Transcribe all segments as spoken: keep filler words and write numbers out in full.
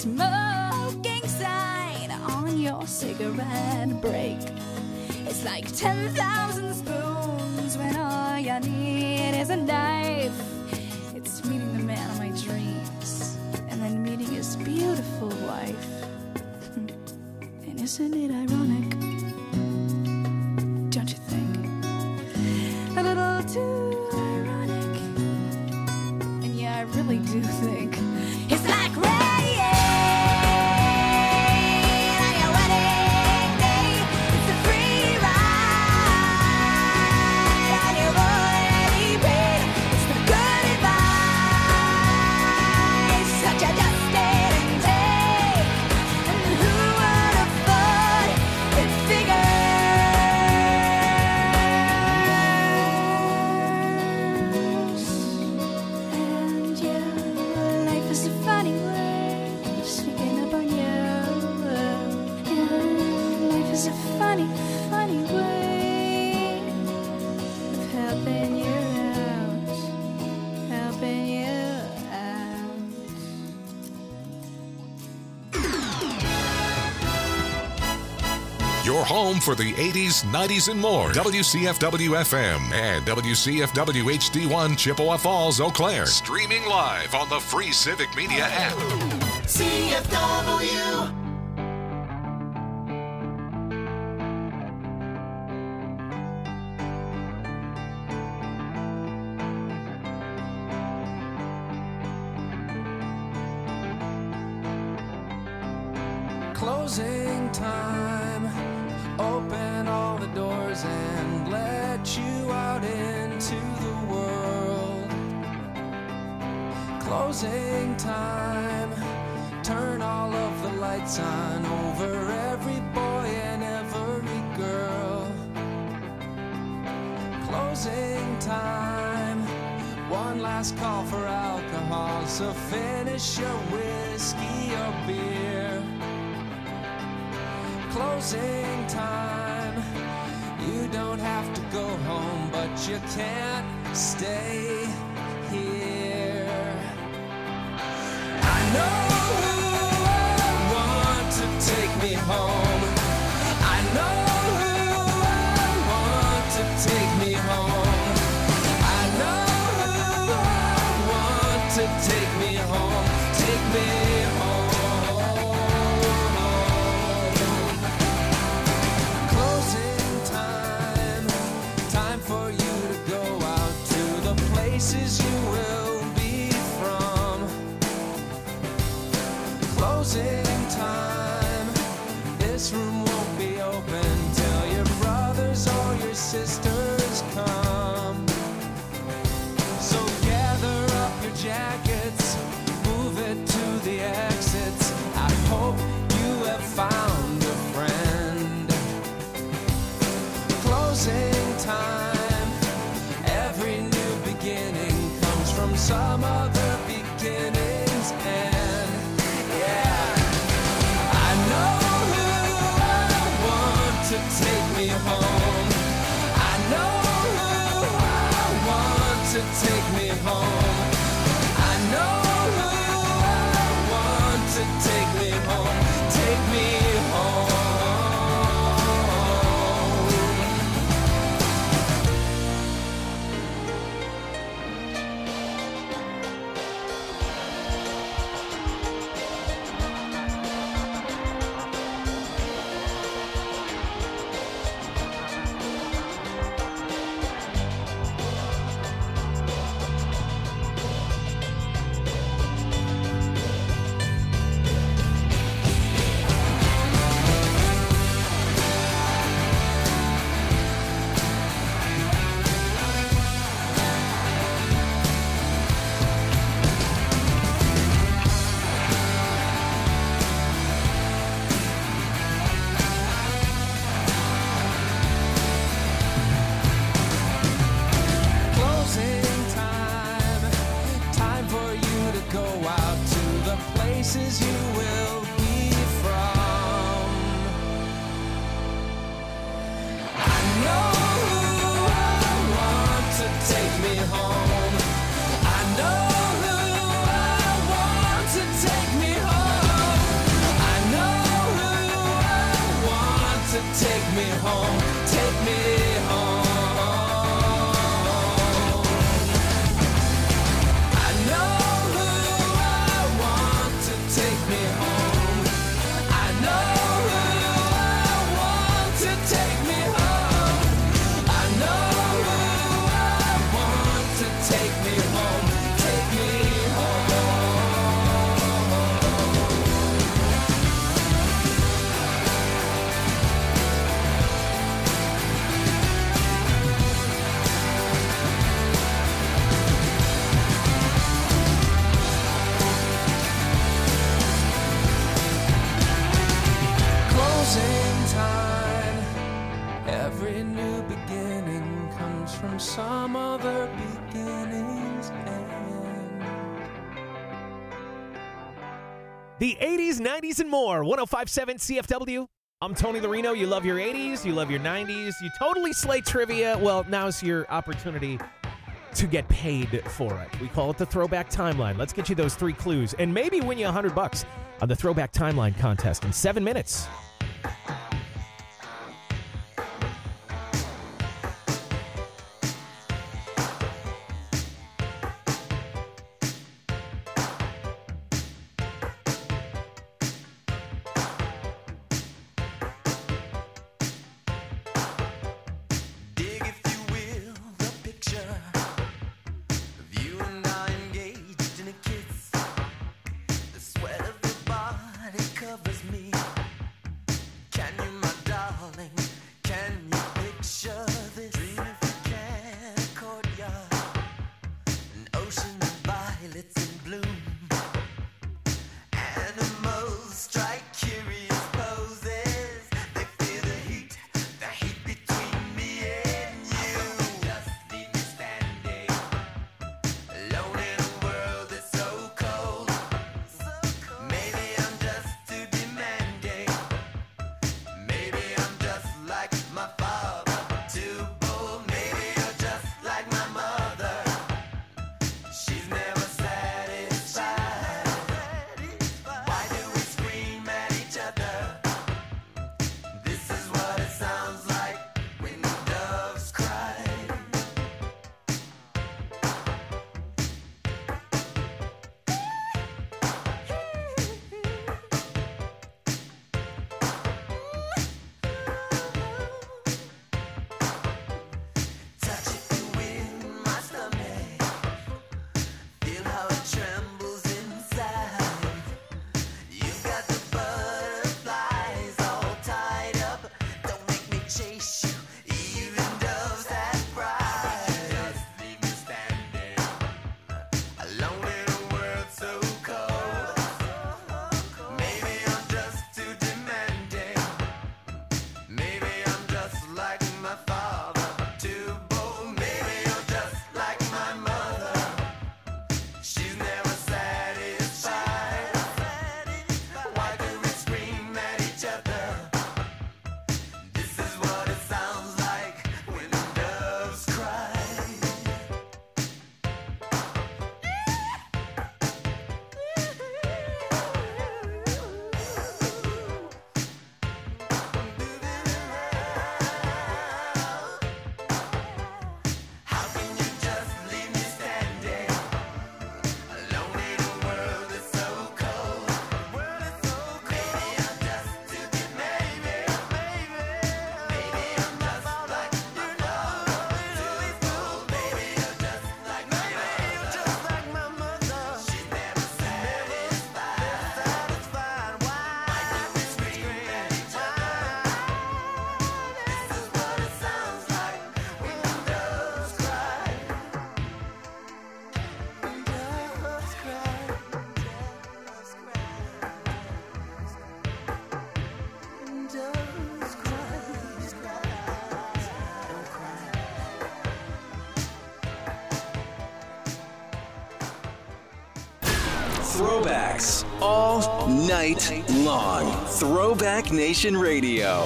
smoking sign on your cigarette break. It's like ten thousand spoons when all you need is a knife. It's meeting the man of my dreams and then meeting his beautiful wife. And isn't it ironic? Don't you think? A little too ironic. And yeah, I really do think it's like rain. Your home for the eighties, nineties, and more. W C F W F M and W C F W H D one Chippewa Falls, Eau Claire. Streaming live on the free Civic Media app. C F W. Closing time. Open all the doors and let you out into the world. Closing time. Turn all of the lights on over every boy and every girl. Closing time. One last call for alcohol, so finish your whiskey or beer. Closing time. You don't have to go home, but you can't stay here. I know who I want to take me home. I know who I want to take me home. I know who I want to take me home. Take me home. Places you will be from. Closing time. This room won't be open till your brothers or your sisters come. So gather up your jackets, move it to the exits. I hope you have found a friend. Closing time. From some other beginning's end. Yeah, I know who I want to take me home. I know who I want to take me home. I know who I want to take me home. Take me home. Places you will be from. I know who I want to take me home. I know who I want to take me home. The eighties, nineties, and more. one oh five point seven C F W. I'm Tony Lorino. You love your eighties. You love your nineties. You totally slay trivia. Well, now's your opportunity to get paid for it. We call it the Throwback Timeline. Let's get you those three clues and maybe win you one hundred bucks on the Throwback Timeline contest in seven minutes. Throwbacks all night long. Throwback Nation Radio.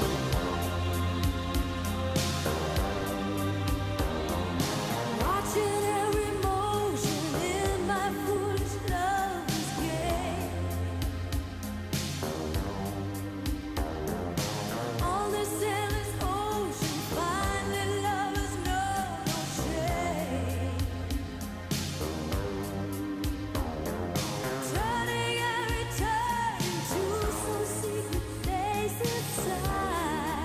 Turning every turn to some secret place inside.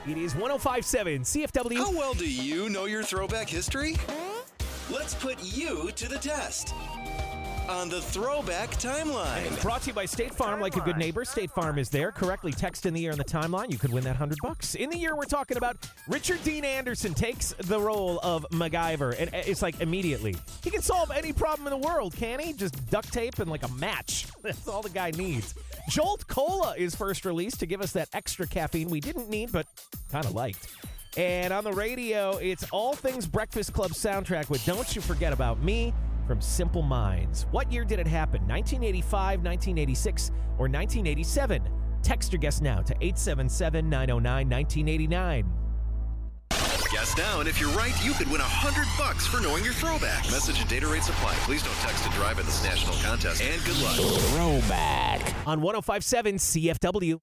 It is one oh five point seven C F W. How well do you know your throwback history? Let's put you to the test on the Throwback Timeline. It's brought to you by State Farm. Like a good neighbor, State Farm is there. Correctly text in the year on the timeline. You could win that one hundred bucks. In the year we're talking about, Richard Dean Anderson takes the role of MacGyver. And it's like immediately. He can solve any problem in the world, can he? Just duct tape and like a match. That's all the guy needs. Jolt Cola is first released to give us that extra caffeine we didn't need but kind of liked. And on the radio, it's All Things Breakfast Club soundtrack with Don't You Forget About Me from Simple Minds. What year did it happen? nineteen eighty-five, nineteen eighty-six, or nineteen eighty-seven? Text your guess now to eight seven seven, nine oh nine, nineteen eighty-nine. Guess now, and if you're right, you could win one hundred bucks for knowing your throwback. Message and data rates apply. Please don't text and drive in this national contest, and good luck. Throwback on one oh five point seven C F W.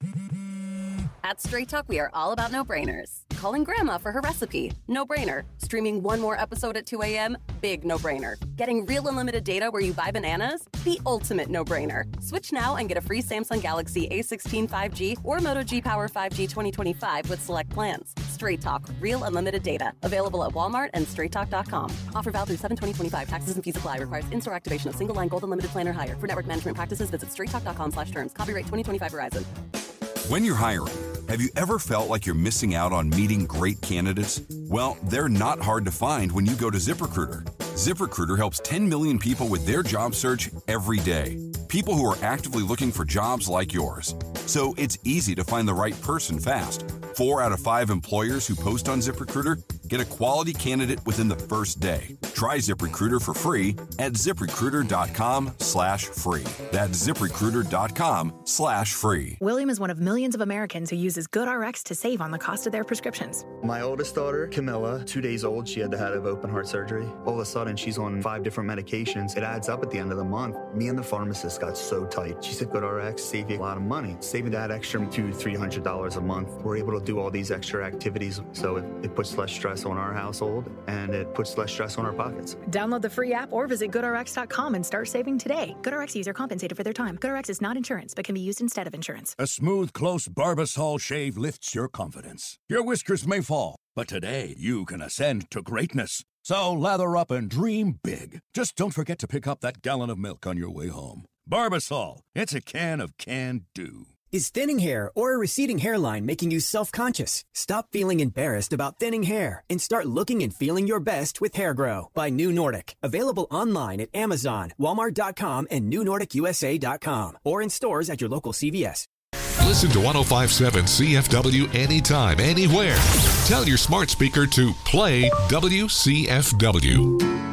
At Straight Talk, we are all about no-brainers. Calling Grandma for her recipe, no-brainer. Streaming one more episode at two a.m., big no-brainer. Getting real unlimited data where you buy bananas, the ultimate no-brainer. Switch now and get a free Samsung Galaxy A sixteen five G or Moto G Power five G twenty twenty-five with select plans. Straight Talk, real unlimited data. Available at Walmart and straight talk dot com. Offer valid through seven twenty twenty-five. Taxes and fees apply. Requires in-store activation of single-line gold unlimited plan or higher. For network management practices, visit straight talk dot com slash terms. Copyright twenty twenty-five Verizon. When you're hiring, have you ever felt like you're missing out on meeting great candidates? Well, they're not hard to find when you go to ZipRecruiter. ZipRecruiter helps ten million people with their job search every day. People who are actively looking for jobs like yours. So it's easy to find the right person fast. Four out of five employers who post on ZipRecruiter get a quality candidate within the first day. Try ZipRecruiter for free at ZipRecruiter.com slash free. That's ZipRecruiter.com slash free. William is one of millions of Americans who uses GoodRx to save on the cost of their prescriptions. My oldest daughter, Camilla, two days old, she had to have open heart surgery. All of a sudden, she's on five different medications. It adds up at the end of the month. Me and the pharmacist got so tight. She said, GoodRx save you a lot of money. Saving that extra two hundred dollars, three hundred dollars a month. We're able to do all these extra activities, so it, it puts less stress on our household, and it puts less stress on our pockets. Download the free app or visit good R X dot com and start saving today. GoodRx user compensated for their time. GoodRx is not insurance, but can be used instead of insurance. A smooth, close Barbasol shave lifts your confidence. Your whiskers may fall, but today you can ascend to greatness. So lather up and dream big. Just don't forget to pick up that gallon of milk on your way home. Barbasol, it's a can of can-do. Is thinning hair or a receding hairline making you self-conscious? Stop feeling embarrassed about thinning hair and start looking and feeling your best with Hair Grow by New Nordic. Available online at Amazon, Walmart dot com, and New Nordic U S A dot com, or in stores at your local C V S. Listen to one oh five point seven C F W anytime, anywhere. Tell your smart speaker to play W C F W.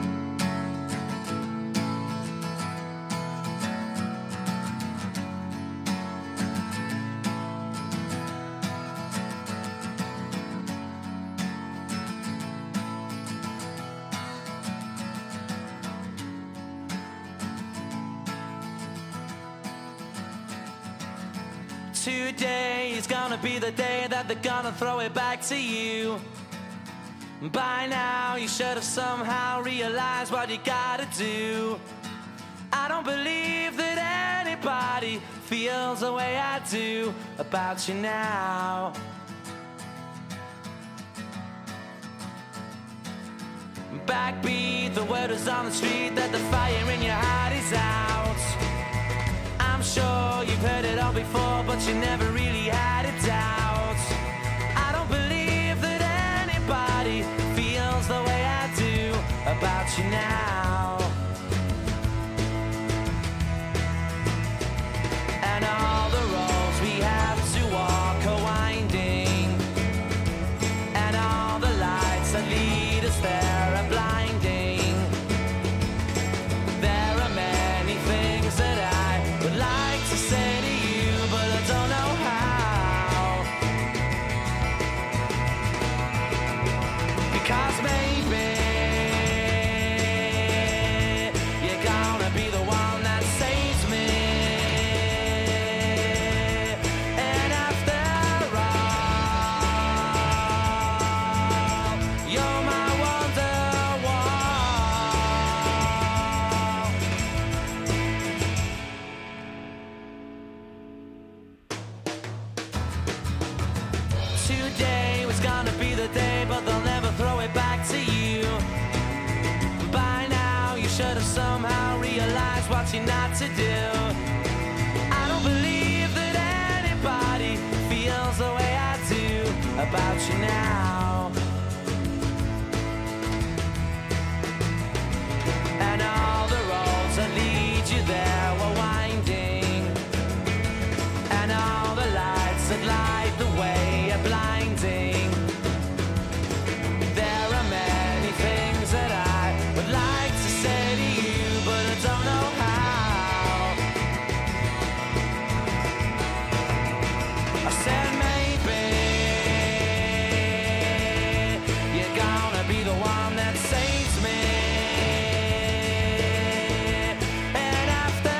Today is gonna be the day that they're gonna throw it back to you. By now you should have somehow realized what you gotta do. I don't believe that anybody feels the way I do about you now. Backbeat, the word is on the street that the fire in your heart is out. I'm sure you've heard it all before, but you never really had a doubt. I don't believe that anybody feels the way I do about you now. And all the roads we have to walk are winding, and all the lights that lead us there are blinding. There are many things that I would like to say to you, but I don't know how. to do. I don't believe that anybody feels the way I do about you now. And all the roads that lead you there were winding, and all the lights that light the way are blinding. There are many things that I would like to say to you, but I don't know how. I said maybe you're gonna be the one that saves me. And after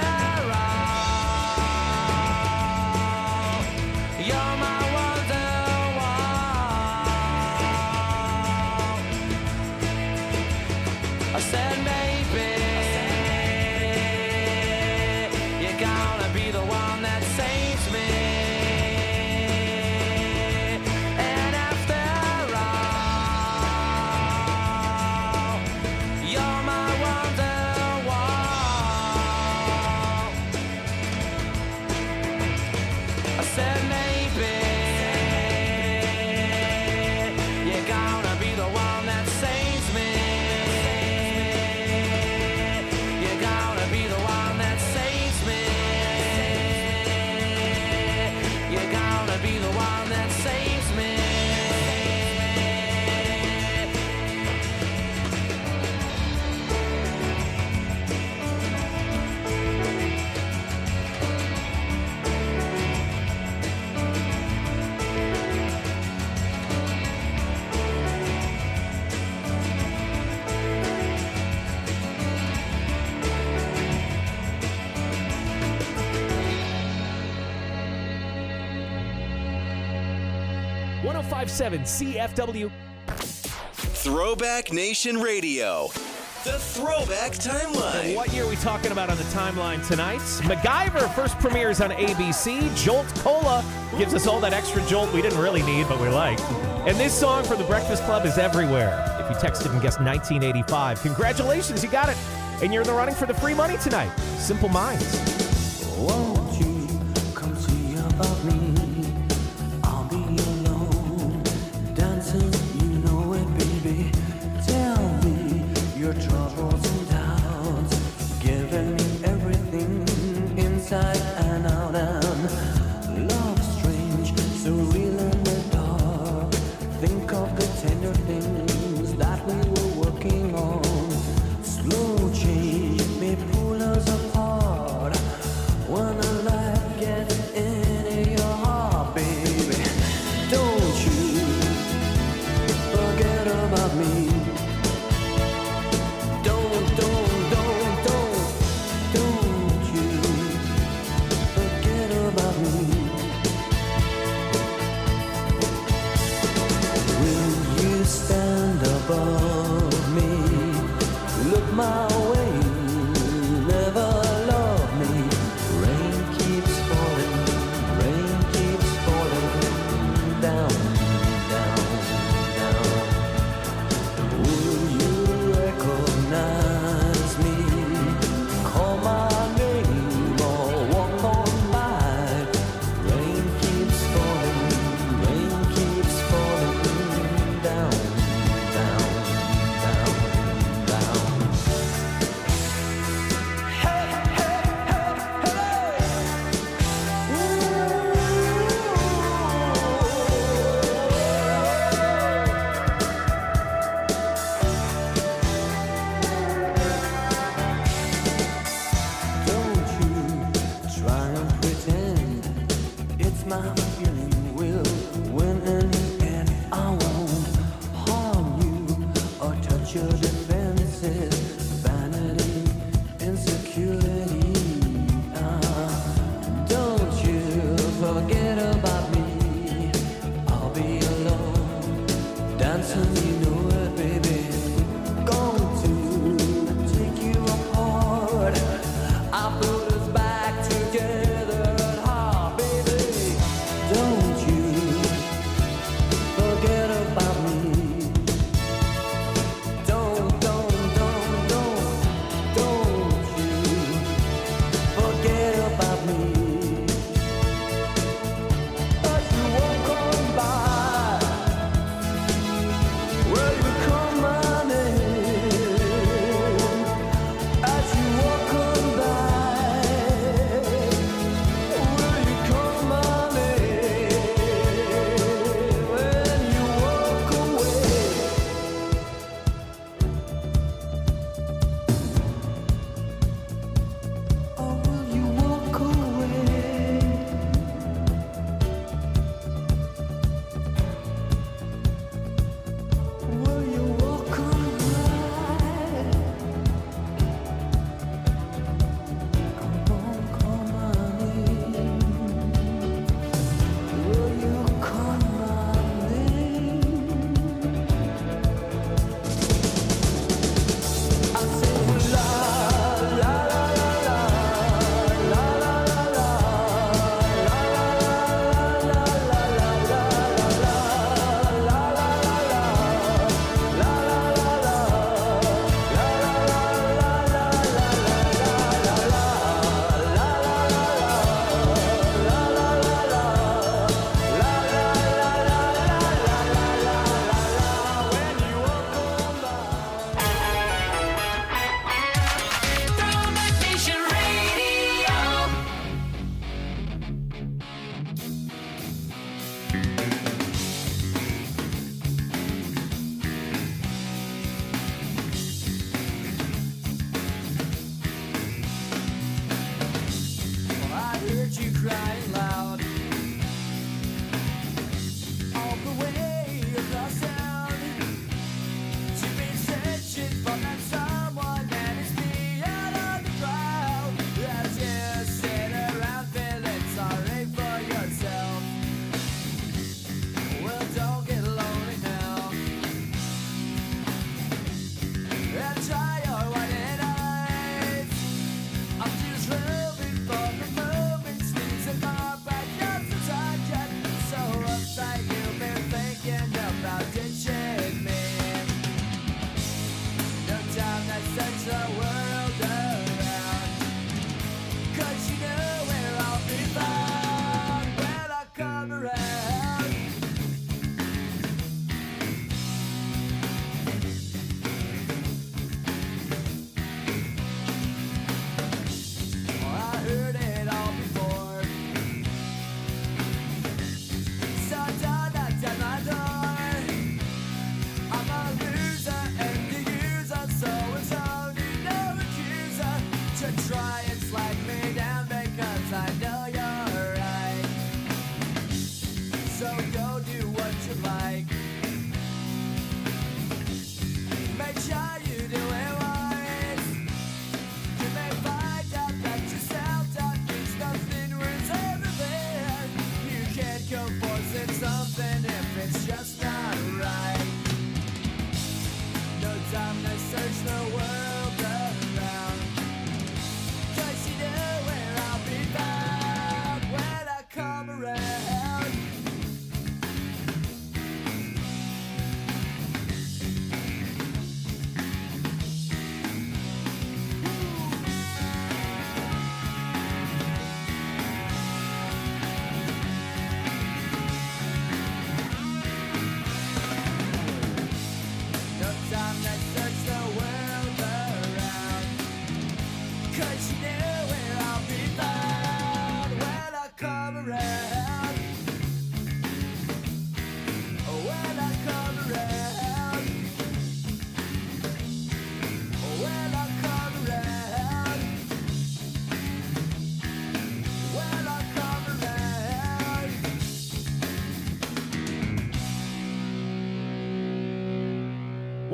all, you're my wonderwall. I said maybe you're gonna be the one that saves me. And after all, you're my wonderwall. I said maybe you're gonna be the one that saves me. You're gonna be the one that saves me. You're gonna be the one that saves me. one oh five point seven C F W. Throwback Nation Radio. The Throwback Timeline. What year are we talking about on the timeline tonight? MacGyver first premieres on A B C. Jolt Cola gives us all that extra jolt we didn't really need, but we liked. And this song from The Breakfast Club is everywhere. If you texted and guessed nineteen eighty-five, congratulations, you got it. And you're in the running for the free money tonight. Simple Minds. Won't you come see about me? I'll be alone, dancing, you know it, baby. Tell me your troubles and doubts, giving me everything inside and out. And love strange, so real in the dark. Think of the tender things that we were working on. Slow change may pull us apart. When a light gets into your heart, baby, don't you forget about me. Don't, don't, don't, don't, don't you forget about me. Will you stand above me? Look my way, never love me. Rain keeps falling, rain keeps falling down, down, down. Will you recognize me? Call my name or walk on by. Rain keeps falling, rain keeps falling down, down, down, down. Don't you try and pretend it's my feeling will win in the end. I won't harm you or touch your defenses. Vanity, insecurity. Ah, don't you forget about me. I'll be alone, dancing, you know it, baby. Going to take you apart. I put us back together at heart, baby. Don't you forget about me. Don't, don't, don't, don't, don't you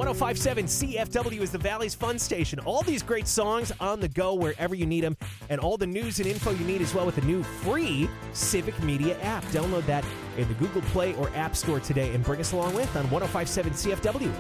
one oh five point seven C F W is the Valley's fun station. All these great songs on the go wherever you need them, and all the news and info you need as well with the new free Civic Media app. Download that in the Google Play or App Store today and bring us along with on one oh five point seven C F W.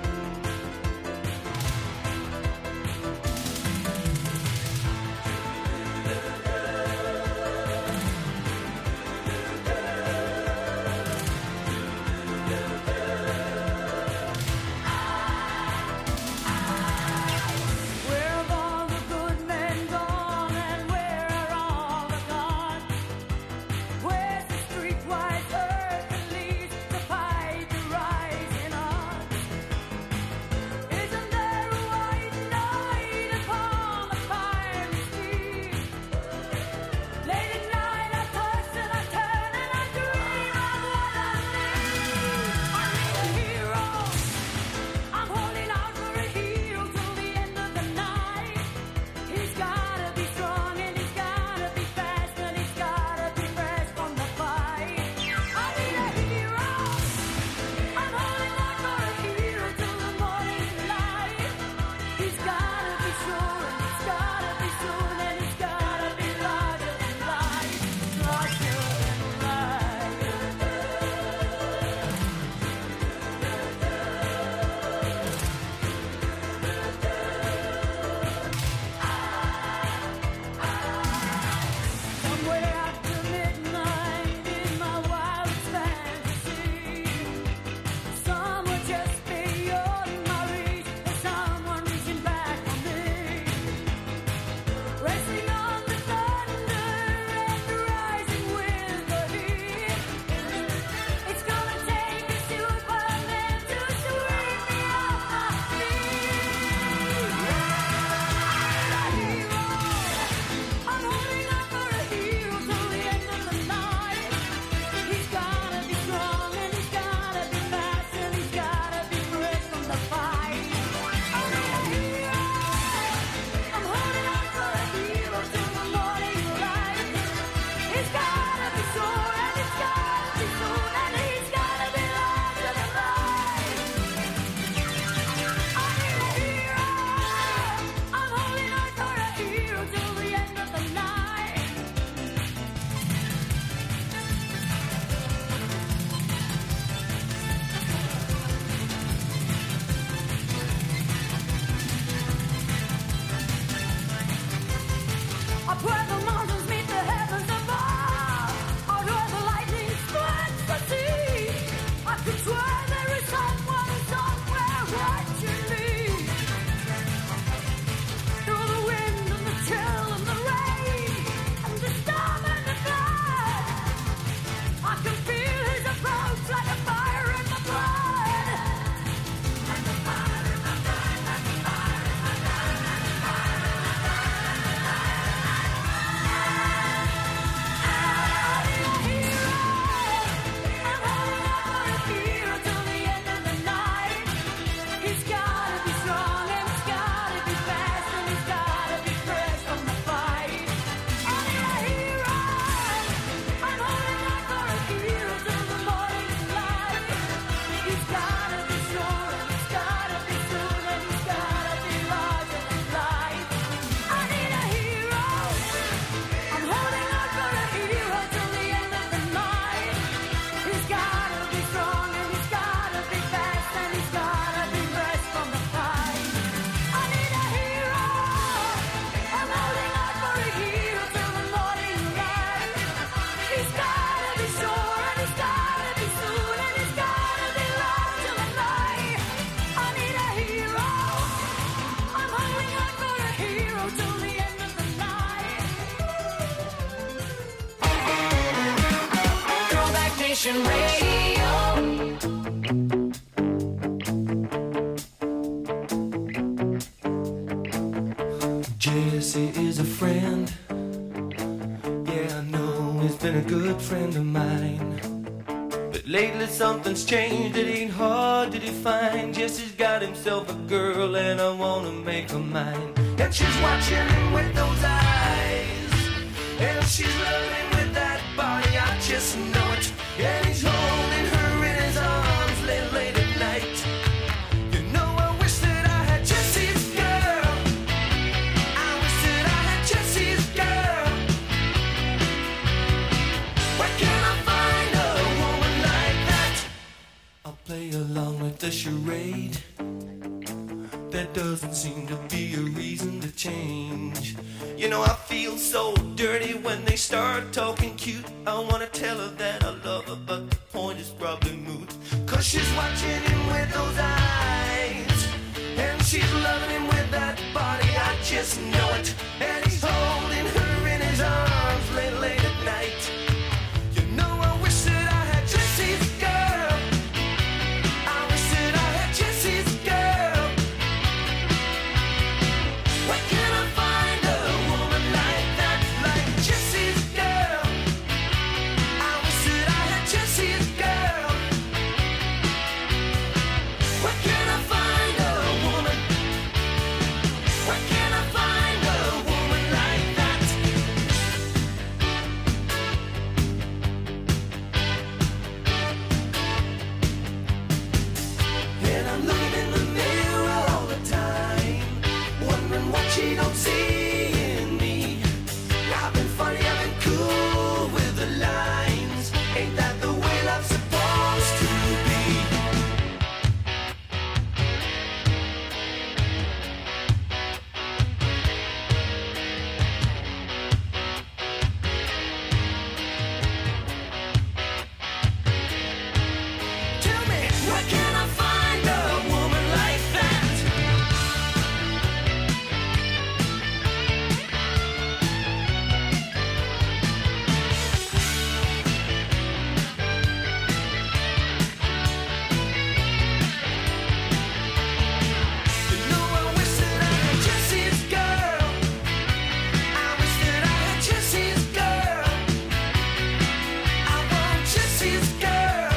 Nation Radio. Jesse is a friend. Yeah, I know he's been a good friend of mine. But lately something's changed, it ain't hard to define. Jesse's got himself a girl and I wanna make her mine. And she's watching him with those eyes, and she's loving with that body, I just know it. And he's holding her in his arms late, late at night. You know I wish along with the charade. There doesn't seem to be a reason to change. You know, I feel so dirty when they start talking cute. I wanna tell her that I love her, but the point is probably moot. Cause she's watching him with those eyes, and she's loving him with that body, I just know it. And he's holding her in his arms late, late at night. You know, I wish that I had Jesse's girl. I wish that I had Jesse's girl. Where can I find a woman like that, like Jesse's girl? I wish that I had Jesse's girl. Where can I find a woman? Where can I find a woman like that? And I'm looking in the mirror all the time, wondering what she don't see in me. I've been funny, I've been cool with the lines. Ain't that the way love's supposed to be? Tell me, where can I find a woman like that? You know, I wish that I had Jesse's girl. I wish that I had Jesse's girl. I want Jesse's girl.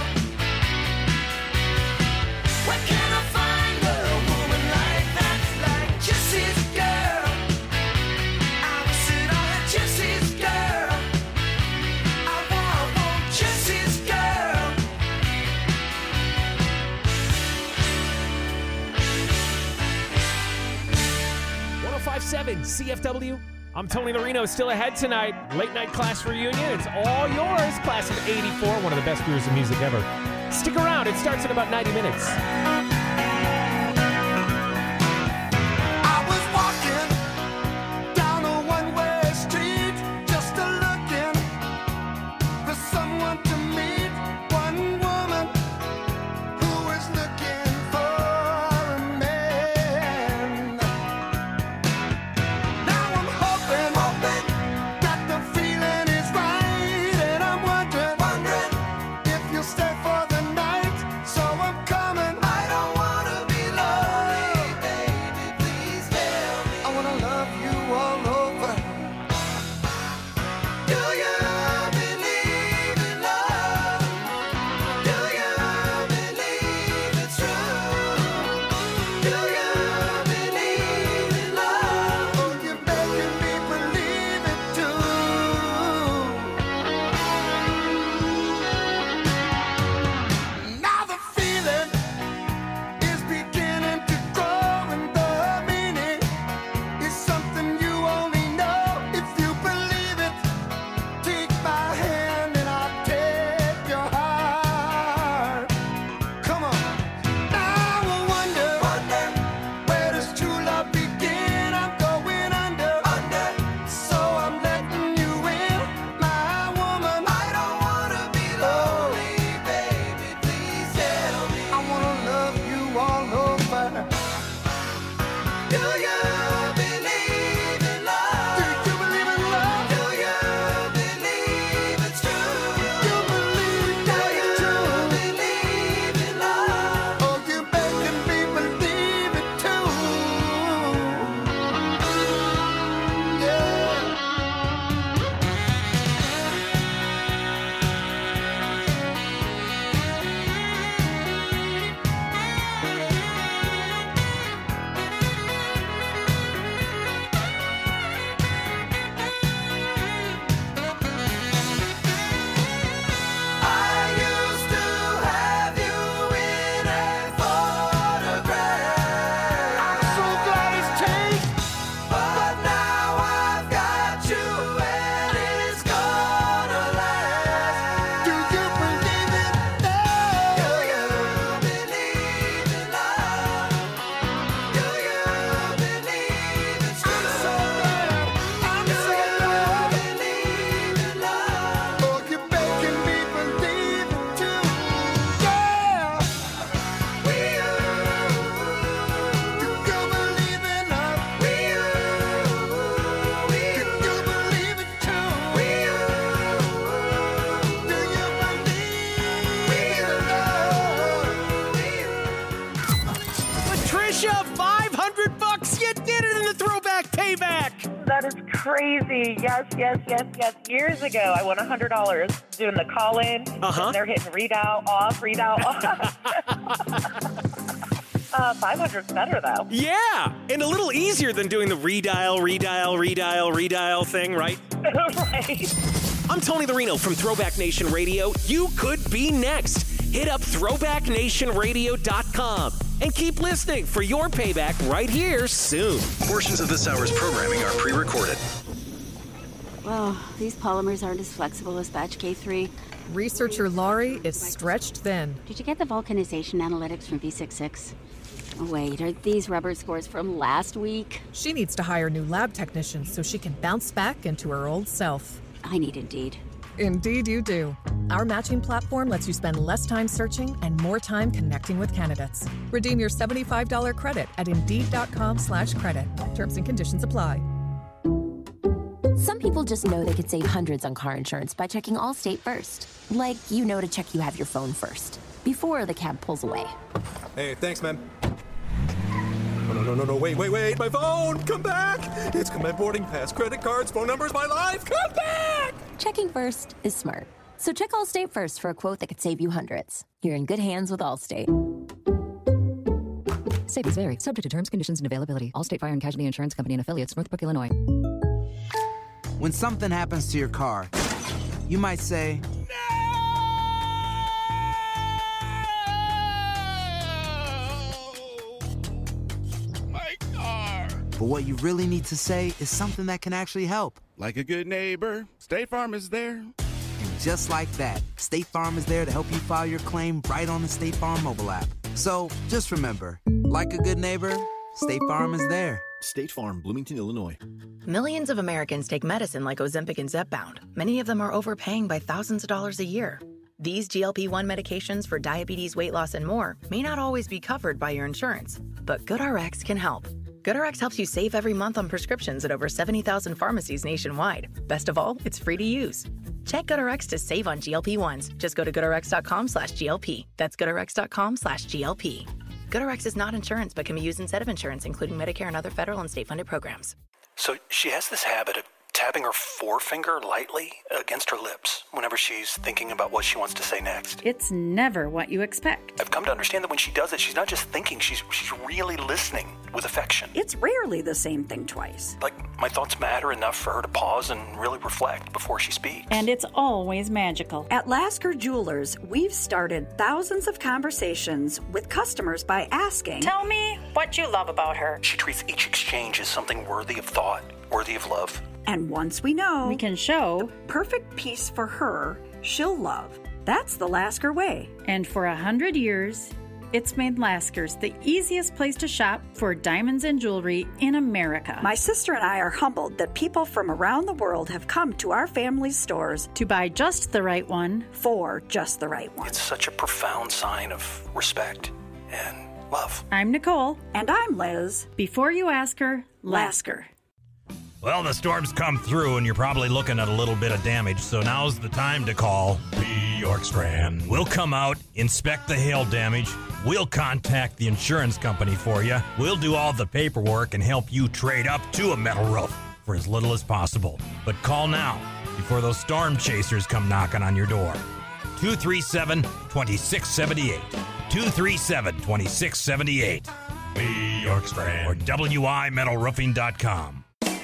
Where can I find a woman like that, like Jesse's girl? I wish that I had Jesse's girl. I want, I want Jesse's girl. one oh five point seven C F W. I'm Tony Larino. Still ahead tonight. Late night class reunion. It's all yours. Class of eighty-four. One of the best years of music ever. Stick around. It starts in about ninety minutes. I was walking down a one-way street, just a looking for someone to meet. One woman who was looking for a man. Now I'm hoping, hoping that the feeling is right, and I'm wondering, wondering if you'll stay for the night. So I'm coming right Trisha, five hundred bucks. You did it in the throwback payback. That is crazy. Yes, yes, yes, yes. Years ago, I won one hundred dollars doing the call-in. Uh-huh. They're hitting readout off, readout off. uh, five hundred's better, though. Yeah, and a little easier than doing the redial, redial, redial, redial thing, right? Right. I'm Tony the Reno from Throwback Nation Radio. You could be next. Hit up throwback nation radio dot com and keep listening for your payback right here soon. Portions of this hour's programming are pre-recorded. Well, these polymers aren't as flexible as batch K three. Researcher Laurie is stretched thin. Did you get the vulcanization analytics from V sixty-six? Oh, wait, are these rubber scores from last week? She needs to hire new lab technicians so she can bounce back into her old self. I need Indeed. Indeed you do. Our matching platform lets you spend less time searching and more time connecting with candidates. Redeem your seventy-five dollars credit at Indeed.com slash credit. Terms and conditions apply. Some people just know they could save hundreds on car insurance by checking Allstate first. Like, you know to check you have your phone first, before the cab pulls away. Hey, thanks, man. Oh, no, no, no, no, wait, wait, wait, my phone! Come back! It's got my boarding pass, credit cards, phone numbers, my life! Come back! Checking first is smart. So check Allstate first for a quote that could save you hundreds. You're in good hands with Allstate. Savings vary. Subject to terms, conditions, and availability. Allstate Fire and Casualty Insurance Company and Affiliates, Northbrook, Illinois. When something happens to your car, you might say, but what you really need to say is something that can actually help. Like a good neighbor, State Farm is there. And just like that, State Farm is there to help you file your claim right on the State Farm mobile app. So just remember, like a good neighbor, State Farm is there. State Farm, Bloomington, Illinois. Millions of Americans take medicine like Ozempic and Zepbound. Many of them are overpaying by thousands of dollars a year. These G L P one medications for diabetes, weight loss, and more may not always be covered by your insurance, but GoodRx can help. GoodRx helps you save every month on prescriptions at over seventy thousand pharmacies nationwide. Best of all, it's free to use. Check GoodRx to save on G L P ones. Just go to GoodRx.com slash GLP. That's GoodRx.com slash GLP. GoodRx is not insurance but can be used instead of insurance, including Medicare and other federal and state-funded programs. So she has this habit of tapping her forefinger lightly against her lips whenever she's thinking about what she wants to say next. It's never what you expect. I've come to understand that when she does it, she's not just thinking, she's she's really listening with affection. It's rarely the same thing twice. Like, my thoughts matter enough for her to pause and really reflect before she speaks. And it's always magical. At Lasker Jewelers, we've started thousands of conversations with customers by asking, "Tell me what you love about her." She treats each exchange as something worthy of thought, worthy of love. And once we know, we can show the perfect piece for her, she'll love. That's the Lasker way. And for a hundred years, it's made Lasker's the easiest place to shop for diamonds and jewelry in America. My sister and I are humbled that people from around the world have come to our family's stores to buy just the right one for just the right one. It's such a profound sign of respect and love. I'm Nicole. And I'm Liz. Before you ask her, Lasker. Well, the storm's come through, and you're probably looking at a little bit of damage, so now's the time to call P. Yorkstrand. We'll come out, inspect the hail damage, we'll contact the insurance company for you, we'll do all the paperwork and help you trade up to a metal roof for as little as possible. But call now, before those storm chasers come knocking on your door. two three seven, two six seven eight. two three seven, two six seven eight. P. Yorkstrand. Or W I metal roofing dot com.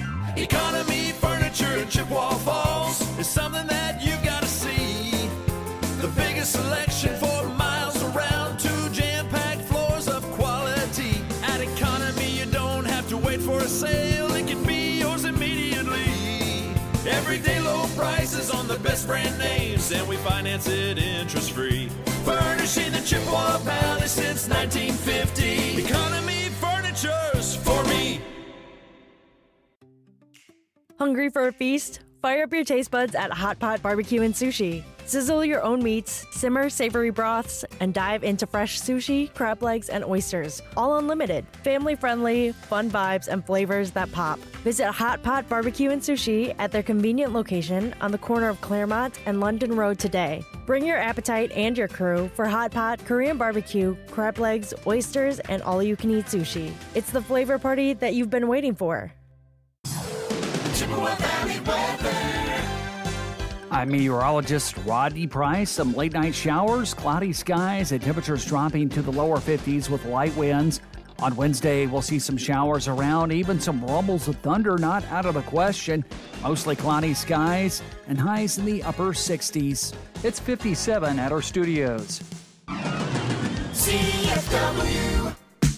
Economy Furniture in Chippewa Falls is something that you've got to see. The biggest selection for miles around, two jam-packed floors of quality. At Economy, you don't have to wait for a sale. It can be yours immediately. Everyday low prices on the best brand names, and we finance it interest-free. Furnishing the Chippewa Valley since nineteen fifty. Economy Furniture's for me. Hungry for a feast? Fire up your taste buds at Hot Pot Barbecue and Sushi. Sizzle your own meats, simmer savory broths, and dive into fresh sushi, crab legs, and oysters. All unlimited. Family-friendly, fun vibes, and flavors that pop. Visit Hot Pot Barbecue and Sushi at their convenient location on the corner of Claremont and London Road today. Bring your appetite and your crew for Hot Pot, Korean barbecue, crab legs, oysters, and all-you-can-eat sushi. It's the flavor party that you've been waiting for. Chippewa Valley weather. I'm meteorologist Rodney Price. Some late night showers, cloudy skies, and temperatures dropping to the lower fifties with light winds. On Wednesday, we'll see some showers around, even some rumbles of thunder not out of the question. Mostly cloudy skies and highs in the upper sixties. It's fifty-seven at our studios. C F W.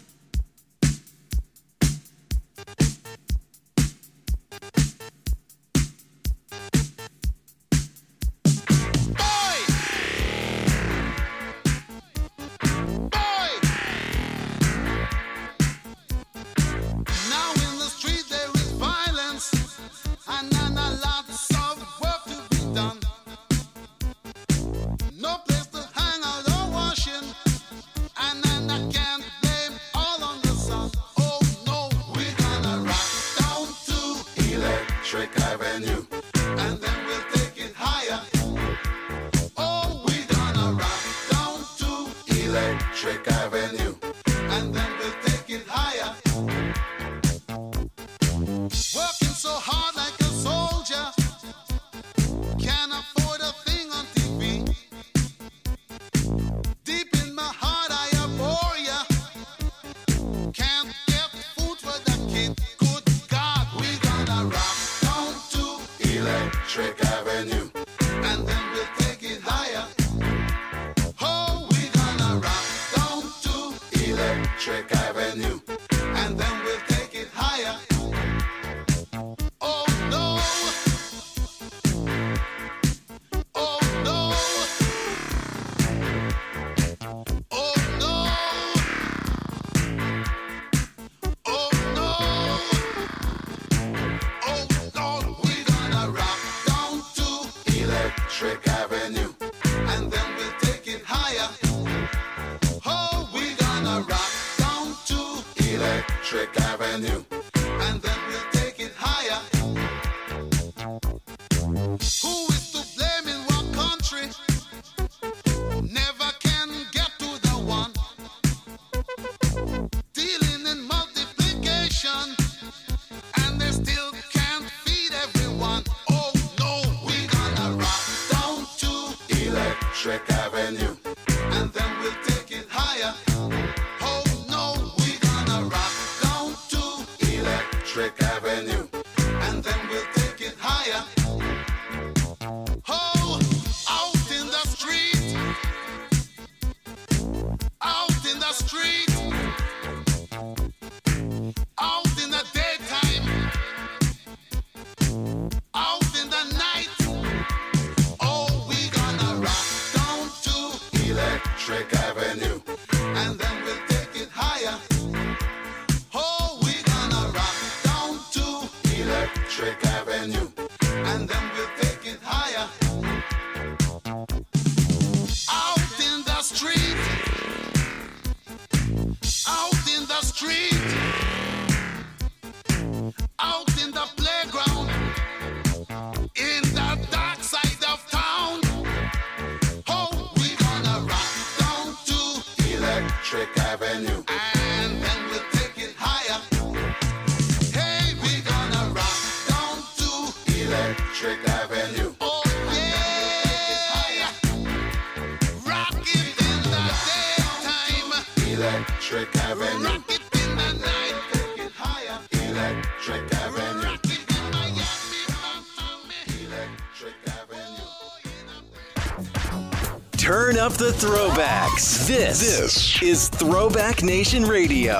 Turn up the throwbacks. This, this is Throwback Nation Radio.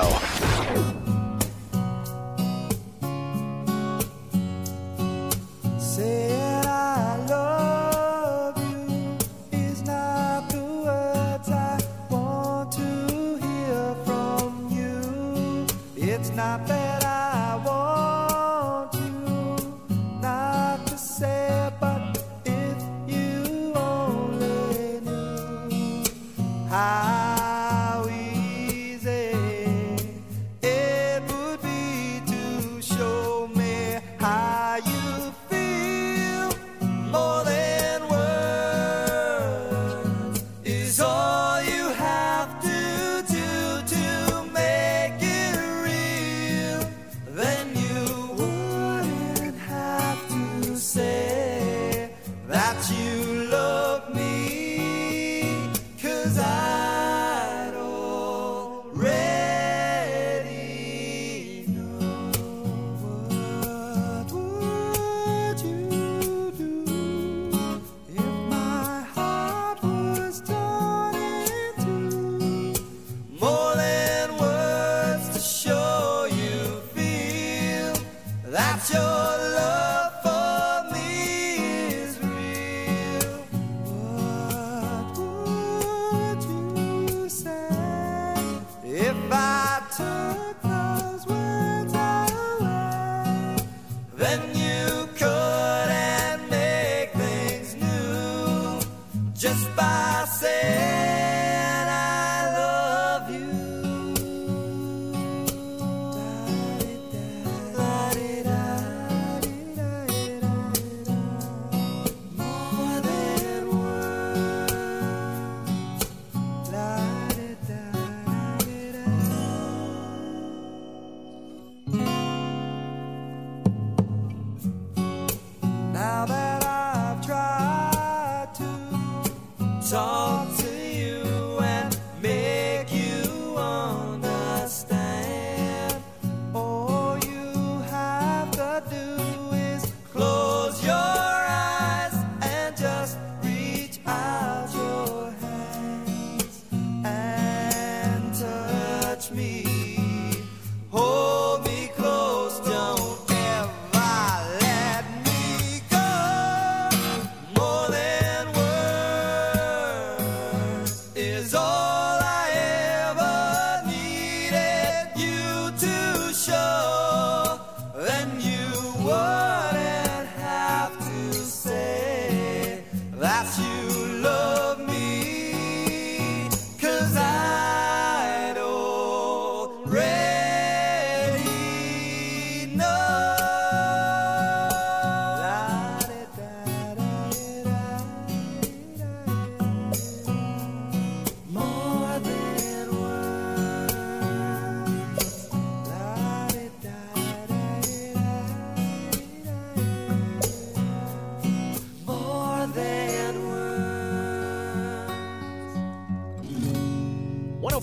Said I love you is not the words I want to hear from you. It's not that I want you not to say it, but if you only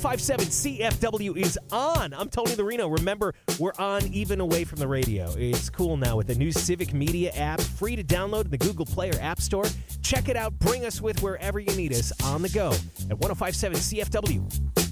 five point seven C F W is on. I'm Tony the Reno. Remember, we're on even away from the radio. It's cool now with the new Civic Media app, free to download in the Google Play or App Store. Check it out. Bring us with wherever you need us on the go at one oh five point seven C F W.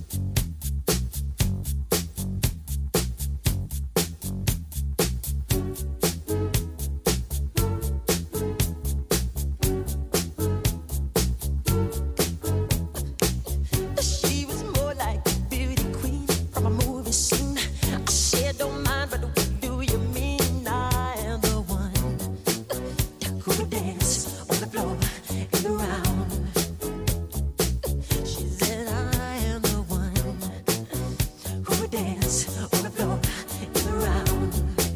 She was more like a beauty queen from a movie scene. I said, don't mind, but what do you mean? I am the one who would dance on the floor and around. She said, I am the one who would dance on the floor and around.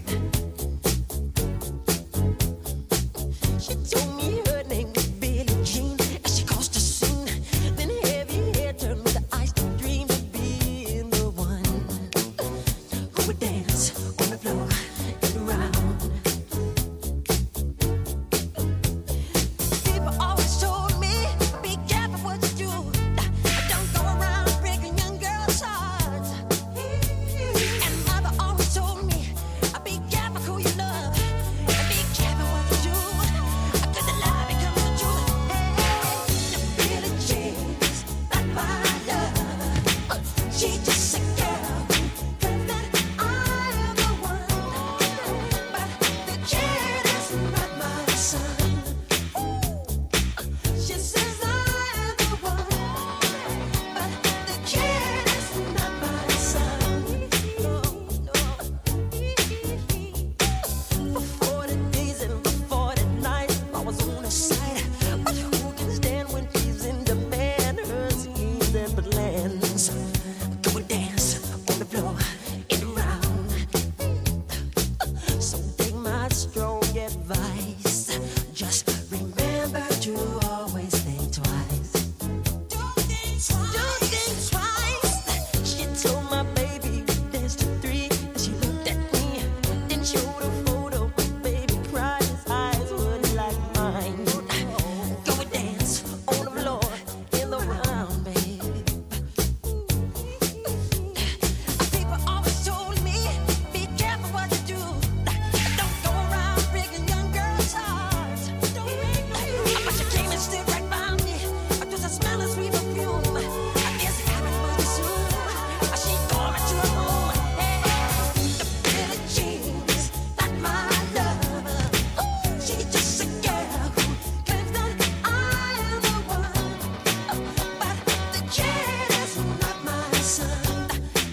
She told me her name was Billie Jean as she caused a scene. Then heavy hair turned with the eyes to dream of being the one who would dance on the floor and around. People always told me, be careful what you do. Don't go around breaking young girls' hearts. And mother always told me, be careful who you love. And be careful what you do. Cause the lie becomes the truth. Hey, Billie Jean's not my love. She just a girl who claims that I am the one. But the kid is not my son. She says I am the one. But the kid is not my son. For forty days and for forty nights, I was on her side. But who can stand when she's in demand? Her schemes and plans. Go and dance on the floor and around. So take my strong advice. Just remember to always think twice. Don't think twice. She told my baby we danced to three. And she looked at me, then showed a photo. My baby cried, his eyes were like mine. Go and dance on the floor in the round, babe. People always told me, be careful what you do. Don't go around breaking young girls' hearts. But she came and stood right by me. Just a smell of sweet perfume. This happened much soon. She called me to her room. Hey, the Billie Jean's not my love. She just a girl who claims that I am the one. But the kid is not my son.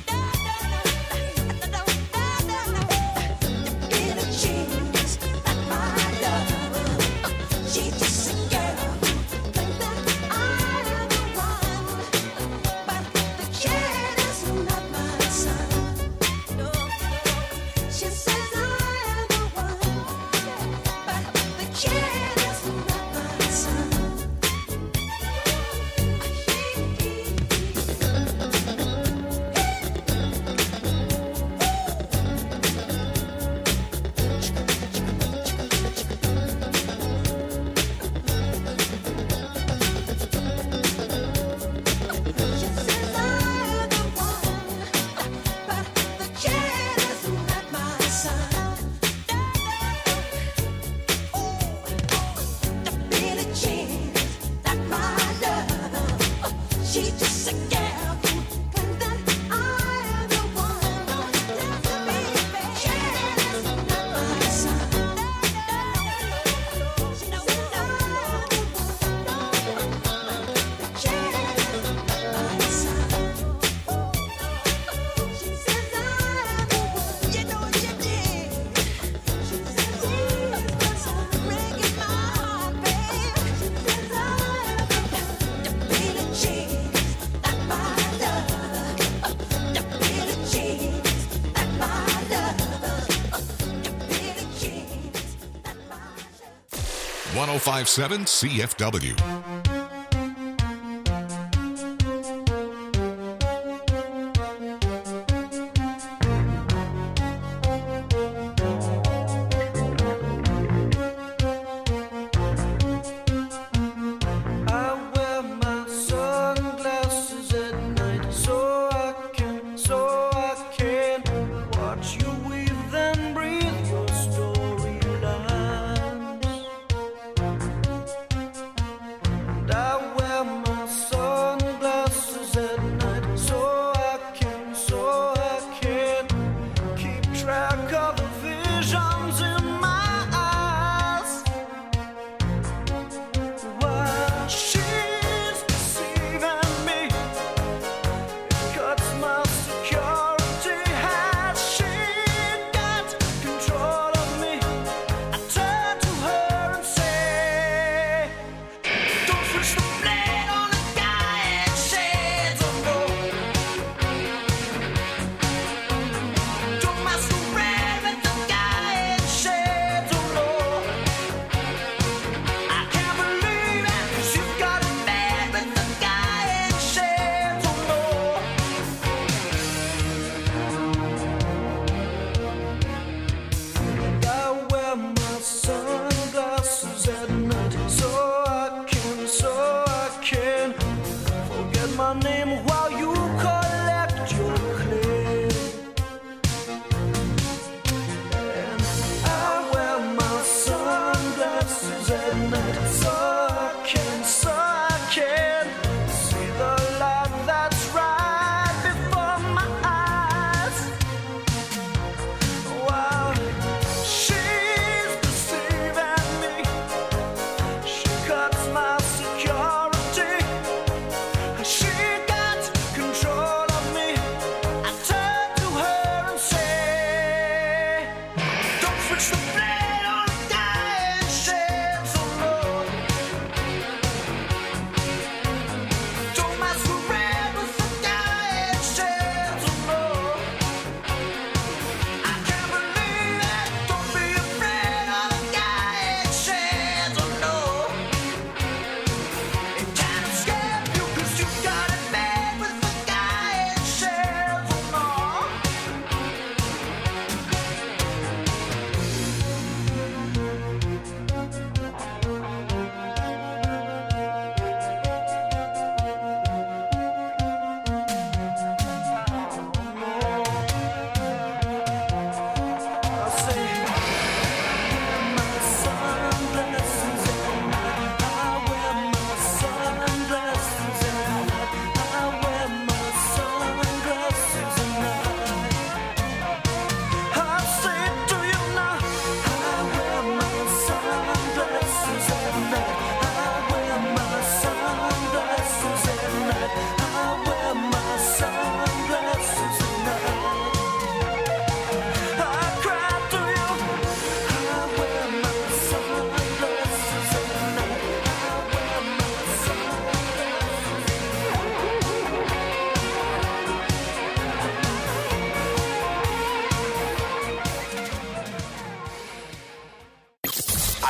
The Billie Jean's not my love. She just a girl who claims that I am the one. But the kid is not my son. No, she says I am the one. But the kid is not my son. She just a girl who claims that I am the one. Baby, kid is not my son. She knows that I'm the one. The kid is not my son. She says I am the one. You know what you did. She says he's breaking my heart, babe. She says I am the one. The Billie Jean's not my love. The Billie Jean's not my love. The Billie Jean's not my love. one oh five point seven C F W. I wear my sunglasses at night so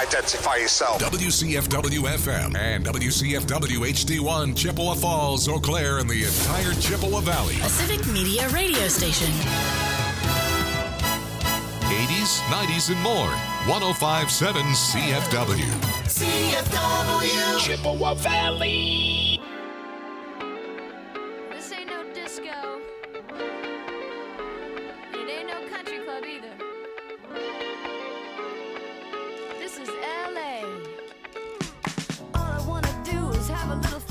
identify yourself. W C F W F M and W C F W H D one, Chippewa Falls, Eau Claire, and the entire Chippewa Valley. A Civic Media radio station. eighties, nineties, and more. one oh five point seven C F W. C F W. Chippewa Valley. This ain't no disco. It ain't no country club either. This is L A. All I wanna do is have a little